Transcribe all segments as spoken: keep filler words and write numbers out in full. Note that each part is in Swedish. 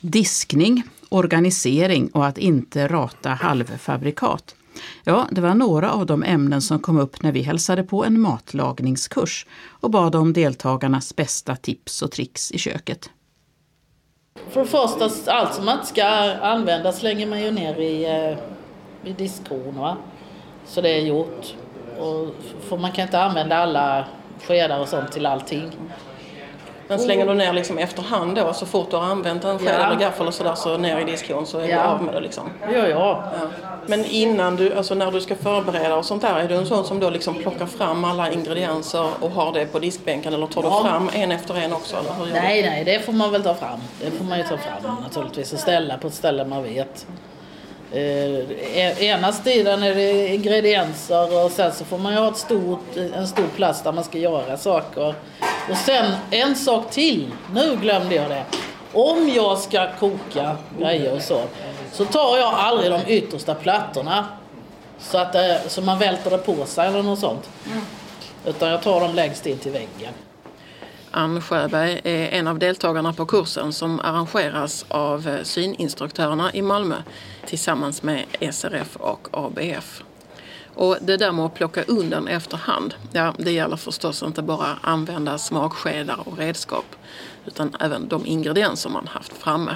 Diskning, organisering och att inte rata halvfabrikat. Ja, det var några av de ämnen som kom upp när vi hälsade på en matlagningskurs och bad om deltagarnas bästa tips och tricks i köket. För det första, allt som man inte ska använda slänger man ju ner i, i diskon, va? Så det är gjort. Och för man kan inte använda alla skedar och sånt till allting. Men slänger du ner liksom efterhand då, så fort du har använt en sked ja. eller gaffel och sådär, så ner i diskon så är ja. du av med det liksom? Ja, ja, ja. Men innan du, alltså när du ska förbereda och sånt där, är du en sån som då liksom plockar fram alla ingredienser och har det på diskbänken, eller tar ja. du fram en efter en också? Eller hur nej, nej, det får man väl ta fram. Det får man ju ta fram naturligtvis och ställa på ett ställe man vet. Eh, ena sidan är det ingredienser och sen så får man ju ha ett stort, en stor plats där man ska göra saker. Och sen en sak till, nu glömde jag det. Om jag ska koka grejer och så, så tar jag aldrig de yttersta plattorna så att det, så man välter det på sig eller något sånt. Mm. Utan jag tar dem längst in till väggen. Ann Sjöberg är en av deltagarna på kursen som arrangeras av syninstruktörerna i Malmö tillsammans med S R F och A B F. Och det där med att plocka undan efterhand, ja, det gäller förstås inte bara använda smakskedar och redskap utan även de ingredienser man haft framme.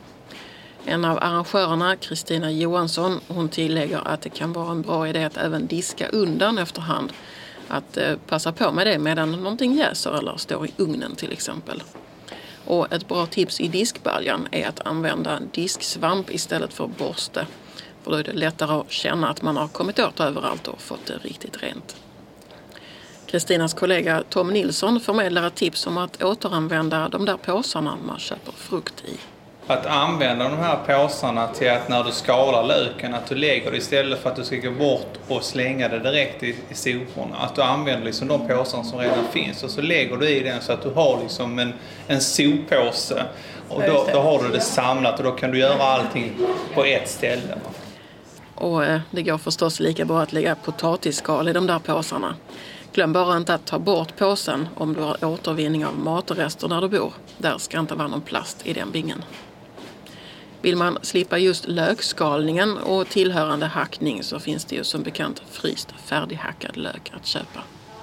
En av arrangörerna, Kristina Johansson, hon tillägger att det kan vara en bra idé att även diska undan efterhand. Att eh, passa på med det medan någonting jäser eller står i ugnen till exempel. Och ett bra tips i diskbaljan är att använda disksvamp istället för borste. För då är det lättare att känna att man har kommit åt överallt och fått det riktigt rent. Kristinas kollega Tom Nilsson förmedlar ett tips om att återanvända de där påsarna man köper frukt i. Att använda de här påsarna till att när du skalar löken, att du lägger det istället för att du ska gå bort och slänga det direkt i, i soporna. Att du använder liksom de påsarna som redan finns och så lägger du i den så att du har liksom en, en soppåse. Och då, då har du det samlat och då kan du göra allting på ett ställe. Och eh, det går förstås lika bra att lägga potatisskal i de där påsarna. Glöm bara inte att ta bort påsen om du har återvinning av matrester där du bor. Där ska inte vara någon plast i den bingen. Vill man slippa just lökskalningen och tillhörande hackning så finns det ju som bekant fryst färdighackad lök att köpa.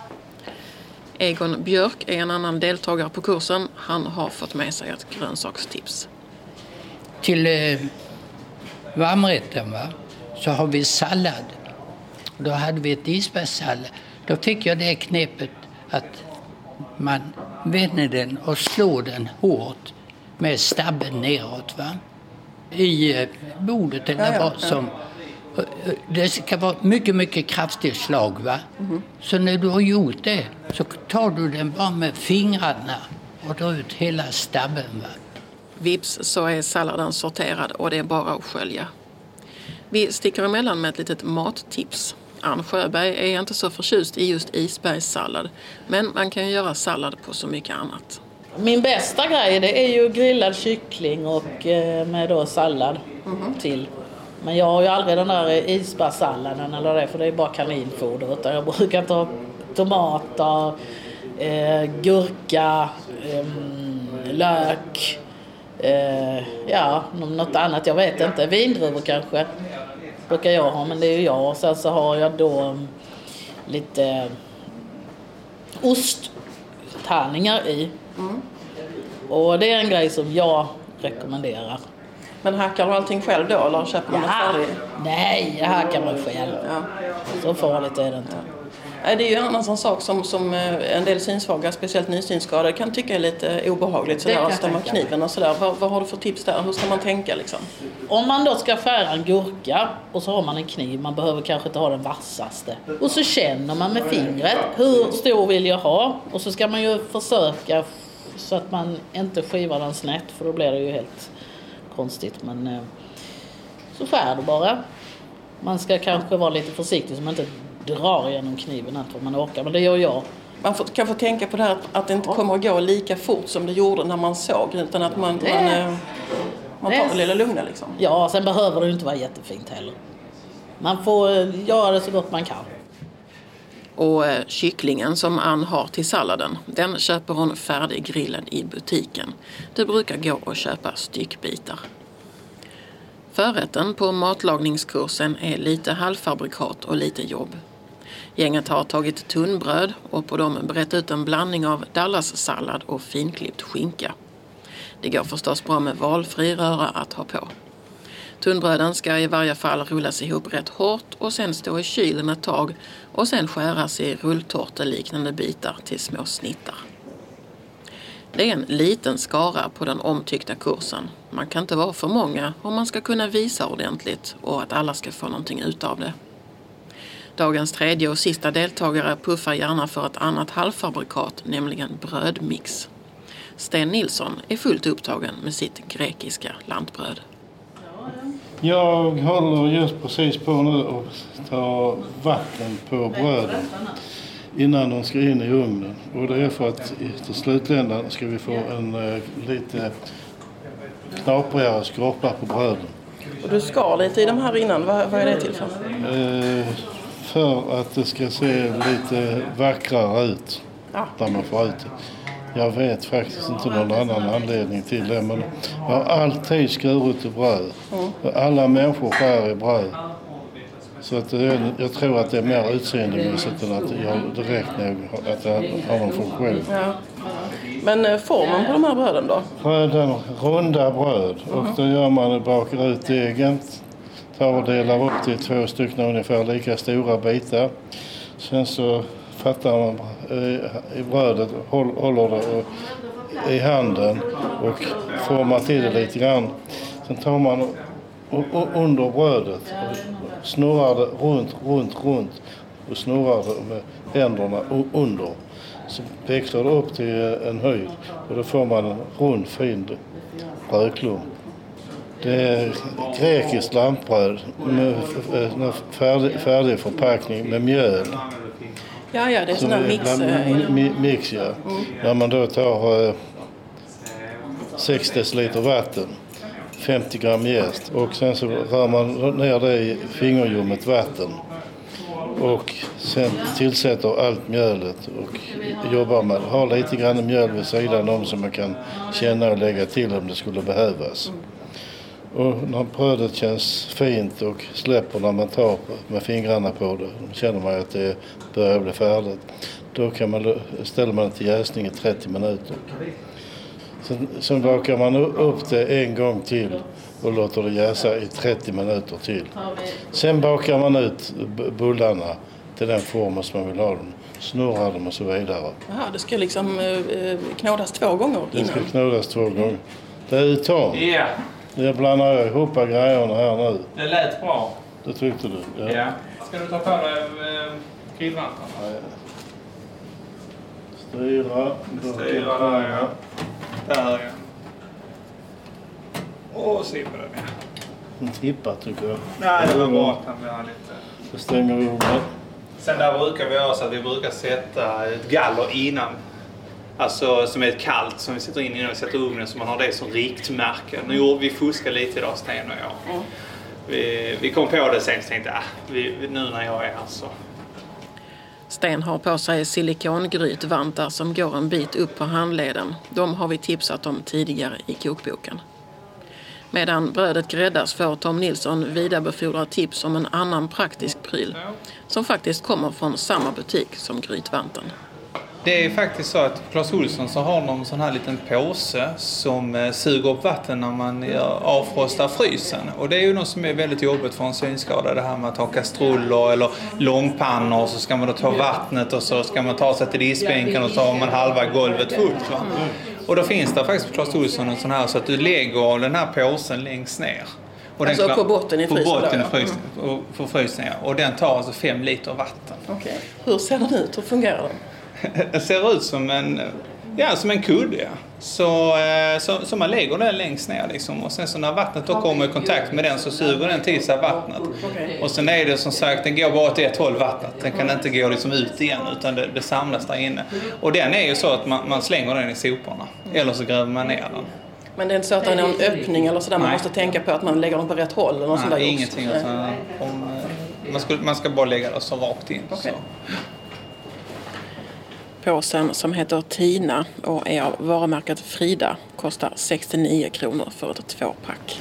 Egon Björk är en annan deltagare på kursen. Han har fått med sig ett grönsakstips. Till eh, varmrätten, va? Så har vi sallad. Då hade vi ett isbergssallad. Då fick jag det knepet att man vänder den och slår den hårt med stabben neråt, va? I bordet eller ja, ja, vad som. Ja. Det ska vara mycket, mycket kraftigt slag, va? Mm. Så när du har gjort det så tar du den bara med fingrarna och drar ut hela stabben, va? Vips så är salladen sorterad och det är bara att skölja. Vi sticker emellan med ett litet mattips. Ann Sjöberg är inte så förtjust i just isbergssallad, men man kan ju göra sallad på så mycket annat. Min bästa grej det är ju grillad kyckling och eh, med då sallad mm-hmm. till. Men jag har ju aldrig den där isbergssalladen eller det, för det är bara kaninfoder. Utan jag brukar ta tomater, eh, gurka, eh, lök, eh, ja, något annat jag vet inte. Vindruvor kanske brukar jag ha, men det är ju jag. Och sen så har jag då lite osttärningar i. Mm. Och det är en grej som jag rekommenderar. Men hackar du allting själv då eller köper man ja, något färdigt? Nej, jag hackar mig själv. Ja. Så farligt är det inte. Ja. Det är ju en annan sån sak som, som en del synsvaga, speciellt nysynskadade, kan tycka är lite obehagligt sådär, att stämma kniven och sådär. Vad, vad har du för tips där? Hur ska man tänka liksom? Om man då ska skära en gurka och så har man en kniv, man behöver kanske inte ha den vassaste. Och så känner man med fingret, hur stor vill jag ha? Och så ska man ju försöka så att man inte skivar den snett, för då blir det ju helt konstigt. Men eh, så skär du bara. Man ska kanske vara lite försiktig så man inte drar genom kniven allt vad man orkar, men det gör jag. Man får, kan få tänka på det här att det inte kommer att gå lika fort som det gjorde när man såg, utan att man, det, man, eh, man tar det lilla lugna liksom. Ja, sen behöver det inte vara jättefint heller. Man får göra det så gott man kan. Och kycklingen som Ann har till salladen, den köper hon färdig grillad i butiken. Det brukar gå att köpa styckbitar. Förrätten på matlagningskursen är lite halvfabrikat och lite jobb. Gänget har tagit tunnbröd och på dem brett ut en blandning av dallassallad och finklippt skinka. Det går förstås bra med valfri röra att ha på. Tunnbröden ska i varje fall rullas ihop rätt hårt och sen stå i kylen ett tag och sen skäras i rulltårteliknande bitar till små snittar. Det är en liten skara på den omtyckta kursen. Man kan inte vara för många om man ska kunna visa ordentligt och att alla ska få någonting ut av det. Dagens tredje och sista deltagare puffar gärna för ett annat halvfabrikat, nämligen brödmix. Sten Nilsson är fullt upptagen med sitt grekiska lantbröd. Jag håller just precis på nu och tar vatten på bröden innan de ska in i ugnen. Och det är för att i slutändan ska vi få en uh, lite knaprigare skorpa på bröden. Och du skar lite i de här innan, vad, vad är det till för? Uh, för att det ska se lite vackrare ut ja. När man får ut det. Jag vet faktiskt inte någon annan anledning till det, men jag har alltid skurit i bröd. Mm. Alla människor skär i bröd. Så att det, jag tror att det är mer utseendemässigt än att jag direkt att jag har någon funktion. Ja. Men formen på de här bröden då? Bröden, runda bröd. Mm. Och då gör man, bakar ut degen, tar och delar upp till två stycken ungefär lika stora bitar. Sen så fattar man i brödet, håller det i handen och formar till det lite grann. Sen tar man under brödet och snurrar det runt, runt, runt och snurrar det med händerna under. Så växlar det upp till en höjd och då får man en rund, fin brödklump. Det är grekiskt lampbröd med färdig, färdig förpackning med mjöl. Ja, ja, det är sån här mix. Mix, ja. Mm. När man då tar eh, sex deciliter vatten, femtio gram jäst och sen så rör man ner det i fingerljummet vatten och sen tillsätter allt mjölet och jobbar med ha lite grann mjöl vid sidan om som man kan känna och lägga till om det skulle behövas. Och när brödet känns fint och släpper när man tar med fingrarna på det, känner man att det börjar bli färdigt. Då kan man, ställer man det till jäsning i trettio minuter. Sen, sen bakar man upp det en gång till och låter det jäsa i trettio minuter till. Sen bakar man ut bullarna till den formen som man vill ha dem. Snurrar dem och så vidare. Jaha, det ska liksom eh, knådas två gånger innan? Det ska knådas två gånger. Det är uttag. Ja. Yeah. Jag blandar ihop grejerna här nu. Det lät bra. Det tyckte du? Ja. ja. Ska du ta på dig äh, grillvantarna? Ja. Styra. Styra där, ja. Där, ja. Och sippa den, ja. En tippa tycker jag. Nej, det var bra att den blir lite... Så stänger vi upp. Sen där brukar vi göra så att vi brukar sätta ett galler innan. Alltså som är ett kallt som vi sätter in innan vi sätter ugnen så man har det som riktmärke. Nu gjorde vi fuska lite idag, Sten och jag. Mm. Vi, vi kom på det sen och tänkte, äh, vi, nu när jag är här så. Sten har på sig silikongrytvantar som går en bit upp på handleden. De har vi tipsat om tidigare i kokboken. Medan brödet gräddas får Tom Nilsson vidarebefordra tips om en annan praktisk pryl som faktiskt kommer från samma butik som grytvanten. Det är faktiskt så att Clas Ohlson så har någon sån här liten påse som suger upp vatten när man gör avfrostar frysen. Och det är ju något som är väldigt jobbigt för en synskada. Det här med att ha kastruller eller långpannor och så ska man då ta vattnet och så ska man ta sig till diskbänken och så har man halva golvet fullt. Va? Och då finns det faktiskt på Clas Ohlson en sån här så att du lägger den här påsen längst ner. Och alltså den, på botten i frysen? På botten i frysen, mm. för frysen, ja. Och den tar alltså fem liter vatten. Okay. Hur ser den ut? Hur fungerar den? Det ser ut som en, ja, som en kudde. Ja. Så, så, så man lägger den längst ner. Liksom. Och sen så när vattnet då kommer i kontakt med den så suger den till sig vattnet. Okay. Och sen är det som sagt, den går bara till ett håll vattnet. Den kan inte gå liksom ut igen utan det, det samlas där inne. Och den är ju så att man, man slänger den i soporna. Eller så gräver man ner den. Men det är inte så att det är någon öppning eller sådär? Man måste tänka på att man lägger den på rätt håll? Eller något Nej, ingenting. Utan, om, man, ska, man ska bara lägga den så rakt in. Okay. Så. plastpåsen som heter Tina och är av varumärket Frida kostar sextionio kronor för ett tvåpack.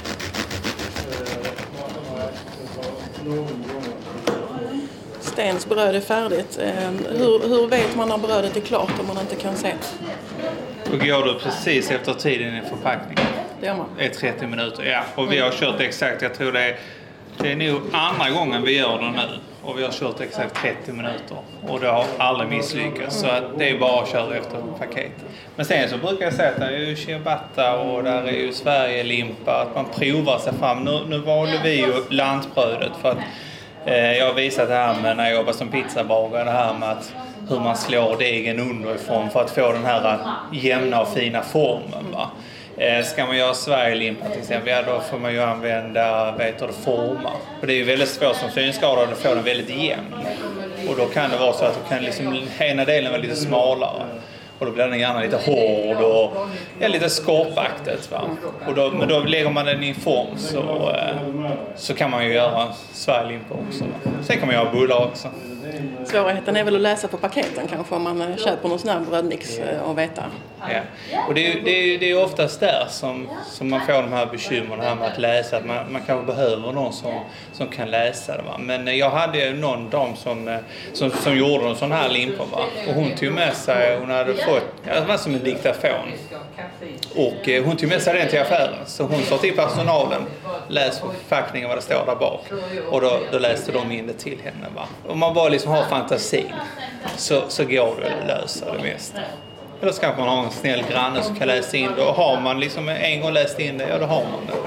Stens bröd är färdigt. Hur, hur vet man när brödet är klart om man inte kan se? Då går du precis efter tiden i förpackningen. Det gör man. Det är trettio minuter, ja. Och vi har kört exakt, jag tror det är, det är nog andra gången vi gör det nu. Och vi har kört exakt trettio minuter. Och det har aldrig misslyckats. Så att det är bara att köra efter paket. Men sen så brukar jag säga att det är ju ciabatta och där är ju Sverige-limpa. Att man provar sig fram. Nu, nu valde vi ju lantbrödet för att eh, jag har visat det här med när jag jobbar som pizzabagare. Det här med att hur man slår degen underifrån för att få den här jämna och fina formen, va. Eh, ska man göra Sverige-limpa till exempel, ja, då får man ju använda, vet du, formar. Och det är ju väldigt svårt som synskadad att få den väldigt jämn. Och då kan det vara så att du kan liksom, ena delen vara lite smalare. Och då blir den gärna lite hård och ja, lite skorpaktigt, va. Och då, men då lägger man den i form så, eh, så kan man ju göra Sverige-limpa också, va. Sen kan man göra bullar också. Svårigheten är väl att läsa på paketen kanske om man köper någon sån här brödmix och veta. Ja, och det är, det är, det är oftast där som, som man får de här bekymren här med att läsa. Att man, man kanske behöver någon som, som kan läsa det, va. Men jag hade ju någon dam som, som, som gjorde en sån här limpa, va. Och hon tog med sig, hon hade fått, ja, det var som en diktafon. Och hon tog med sig den till affären. Så hon sa till personalen, läs på förpackningen vad det står där bak. Och då, då läste de in det till henne, va. Om man bara liksom har fantasin så, så går det att lösa det mesta. Eller så kanske man har en snäll granne som kan läsa in det. Och har man liksom en gång läst in det, ja, då har man det.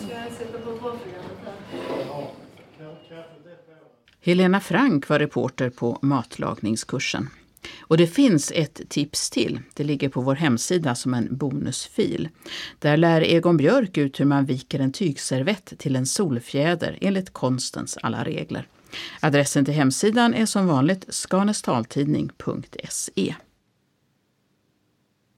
Helena Frank var reporter på matlagningskursen. Och det finns ett tips till. Det ligger på vår hemsida som en bonusfil. Där lär Egon Björk ut hur man viker en tygservett till en solfjäder enligt konstens alla regler. Adressen till hemsidan är som vanligt skanestaltidning punkt se.